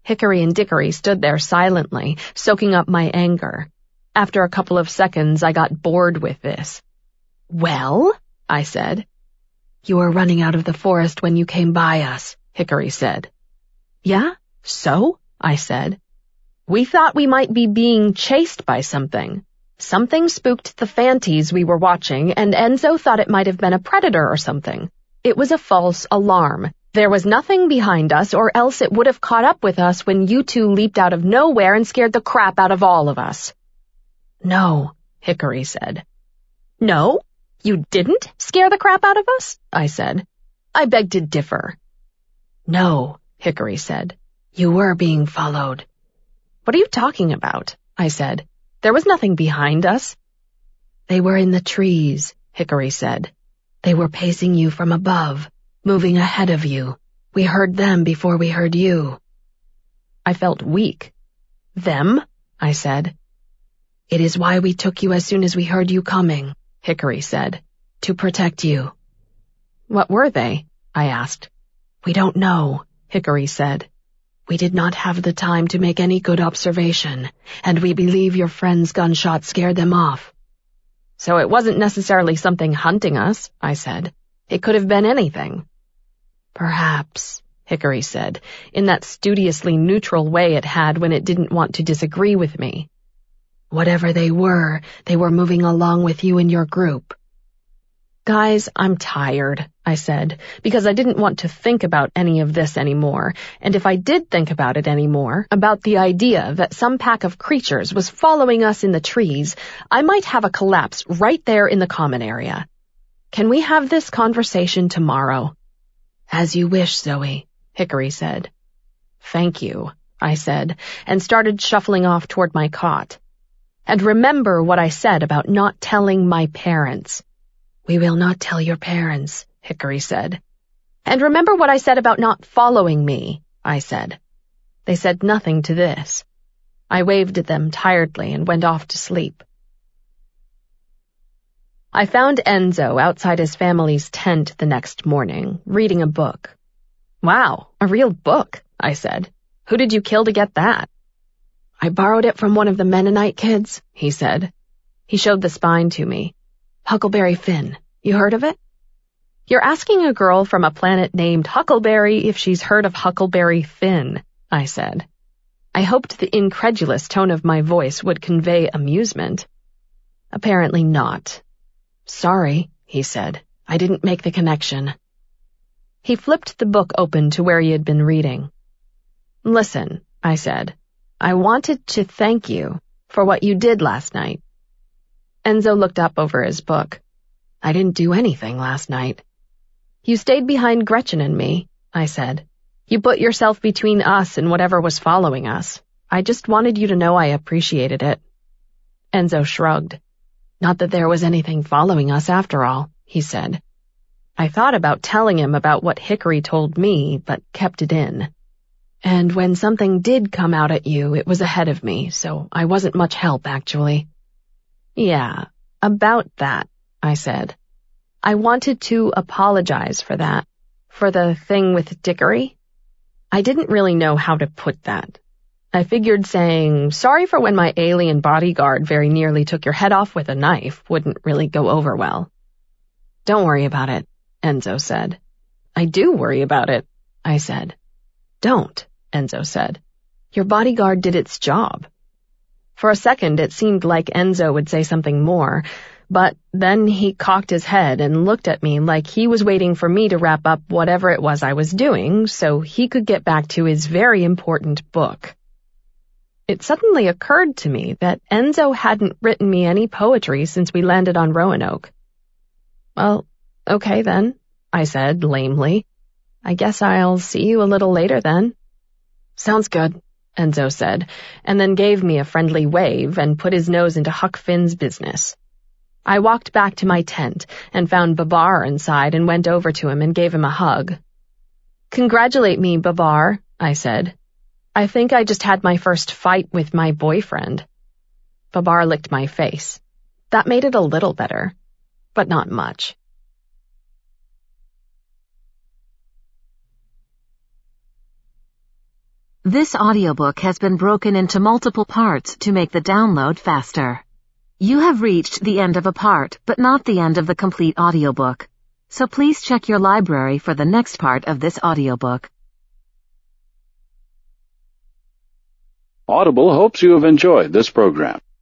Hickory and Dickory stood there silently, soaking up my anger. After a couple of seconds, I got bored with this. "Well?" I said. "You were running out of the forest when you came by us," Hickory said. "Yeah? So?" I said. "We thought we might be being chased by something. Something spooked the Fanties we were watching, and Enzo thought it might have been a predator or something. It was a false alarm. There was nothing behind us, or else it would have caught up with us when you two leaped out of nowhere and scared the crap out of all of us." "No," Hickory said. "No? You didn't scare the crap out of us?" I said. I begged to differ. "No," Hickory said. "You were being followed." "What are you talking about?" I said. "There was nothing behind us." "They were in the trees," Hickory said. "They were pacing you from above, moving ahead of you. We heard them before we heard you." I felt weak. "Them?" I said. "It is why we took you as soon as we heard you coming," Hickory said. "To protect you." "What were they?" I asked. "We don't know," Hickory said. "We did not have the time to make any good observation, and we believe your friend's gunshot scared them off." "So it wasn't necessarily something hunting us," I said. "It could have been anything." "Perhaps," Hickory said, in that studiously neutral way it had when it didn't want to disagree with me. "Whatever they were moving along with you in your group." "Guys, I'm tired," I said, because I didn't want to think about any of this anymore, and if I did think about it anymore, about the idea that some pack of creatures was following us in the trees, I might have a collapse right there in the common area. "Can we have this conversation tomorrow?" "As you wish, Zoe," Hickory said. "Thank you," I said, and started shuffling off toward my cot. "And remember what I said about not telling my parents." "We will not tell your parents," Hickory said. "And remember what I said about not following me," I said. They said nothing to this. I waved at them tiredly and went off to sleep. I found Enzo outside his family's tent the next morning, reading a book. "Wow, a real book," I said. "Who did you kill to get that?" "I borrowed it from one of the Mennonite kids," he said. He showed the spine to me. "Huckleberry Finn. You heard of it?" "You're asking a girl from a planet named Huckleberry if she's heard of Huckleberry Finn," I said. I hoped the incredulous tone of my voice would convey amusement. Apparently not. "Sorry," he said. "I didn't make the connection." He flipped the book open to where he had been reading. "Listen," I said. "I wanted to thank you for what you did last night." Enzo looked up over his book. "I didn't do anything last night." "You stayed behind Gretchen and me," I said. "You put yourself between us and whatever was following us. I just wanted you to know I appreciated it." Enzo shrugged. "Not that there was anything following us after all," he said. I thought about telling him about what Hickory told me, but kept it in. "And when something did come out at you, it was ahead of me, so I wasn't much help, actually." "Yeah, about that," I said. I wanted to apologize for that, for the thing with Dickory. I didn't really know how to put that. I figured saying, "Sorry for when my alien bodyguard very nearly took your head off with a knife," wouldn't really go over well. "Don't worry about it," Enzo said. "I do worry about it," I said. "Don't," Enzo said. "Your bodyguard did its job." For a second it seemed like Enzo would say something more, but then he cocked his head and looked at me like he was waiting for me to wrap up whatever it was I was doing so he could get back to his very important book. It suddenly occurred to me that Enzo hadn't written me any poetry since we landed on Roanoke. "Well, okay then," I said lamely. "I guess I'll see you a little later then." "Sounds good," Enzo said, and then gave me a friendly wave and put his nose into Huck Finn's business. I walked back to my tent and found Babar inside and went over to him and gave him a hug. "Congratulate me, Babar," I said. "I think I just had my first fight with my boyfriend." Babar licked my face. That made it a little better, but not much. This audiobook has been broken into multiple parts to make the download faster. You have reached the end of a part, but not the end of the complete audiobook. So please check your library for the next part of this audiobook. Audible hopes you have enjoyed this program.